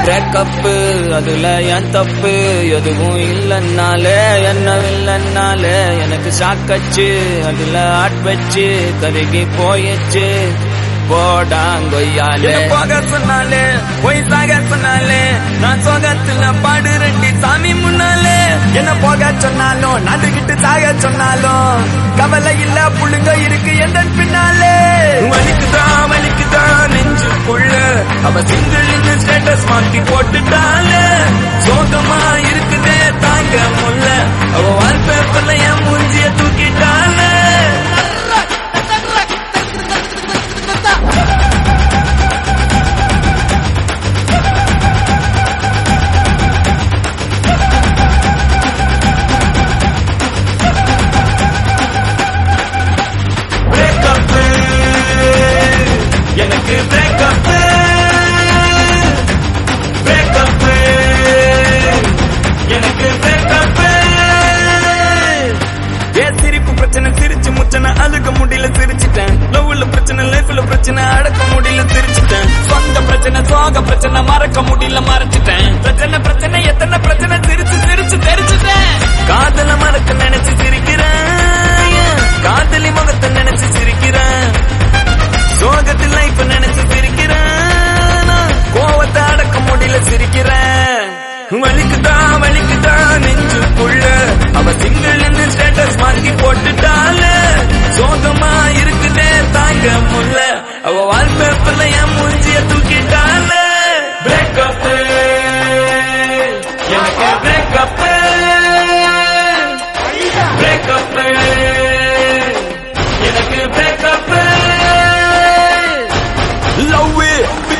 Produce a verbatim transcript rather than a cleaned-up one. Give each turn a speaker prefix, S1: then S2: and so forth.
S1: break-up அதுல என் தப்பு எதுவும் இல்லன்னாலே என்ன இல்லன்னாலே எனக்கு சாக்கச்சு அதுல ஆட் வச்சு கருகி போயிச்சு போடாங்கொய்யாலே போக சொன்னாலே போய் சாக சொன்னாலே நான் சோகத்துல பாடு ரெண்டி சாமி முன்னாலே என்ன போக சொன்னாலும் நடுகிட்டு சாக சொன்னாலும் கவலை இல்ல புள்ளுங்க இருக்கு எந்த பின்னாலே வலிக்குதான் வலிக்குதான் நெஞ்சுக்குள்ள அவ சிங்கிள் இந்த ஸ்டேட்டஸ் மாத்தி போட்டுட்டாலே சோகமா இருக்குதே தாங்க முல்ல அவ வால்பேப்பர்ல என் மூஞ்சிய தூக்கிட்டாலே எனக்கு பிரேக்கப் பிரேக்கப் எனக்கு பிரேக்கப் ஏ சிரிப்பு பிரச்சனை சிரிச்சு முச்சனை அழுக முடியல சிரிச்சிட்டேன் லவ்ல பிரச்சனை லைஃப்ல பிரச்சனை அடக்க முடியல சிரிச்சிட்டேன் சொந்த பிரச்சனை சோக பிரச்சனை மறக்க முடியல மறைச்சிட்டேன் பிரச்சனை பிரச்சனை எத்தனை பிரச்சனை சிரிச்சு சிரிச்சு தெரிச்சுட்டேன் காதல மறக்க நினைச்சு சிரிக்கிறேன் காதலி முகத்தை நினைச்சு சிரிக்கிறேன் சோகத்தில் லைஃப் நினைச்சு சிரிக்கிறேன் கோவத்தை அடக்க முடியல சிரிக்கிறேன் வலிக்குதான் வலிக்குதான் நெஞ்சுக்குள்ள அவ சிங்கிள் இந்த ஸ்டேட்டஸ் மாத்தி போட்டுட்டால சோகமா இருக்குதே தாங்க முல்ல அவ வால்பேப்பர்ல என் மூஞ்சிய தூக்கிட்டால பிரேக்கப் எனக்கு பிரேக்கப் பிரேக்கப் எனக்கு பிரேக்கப்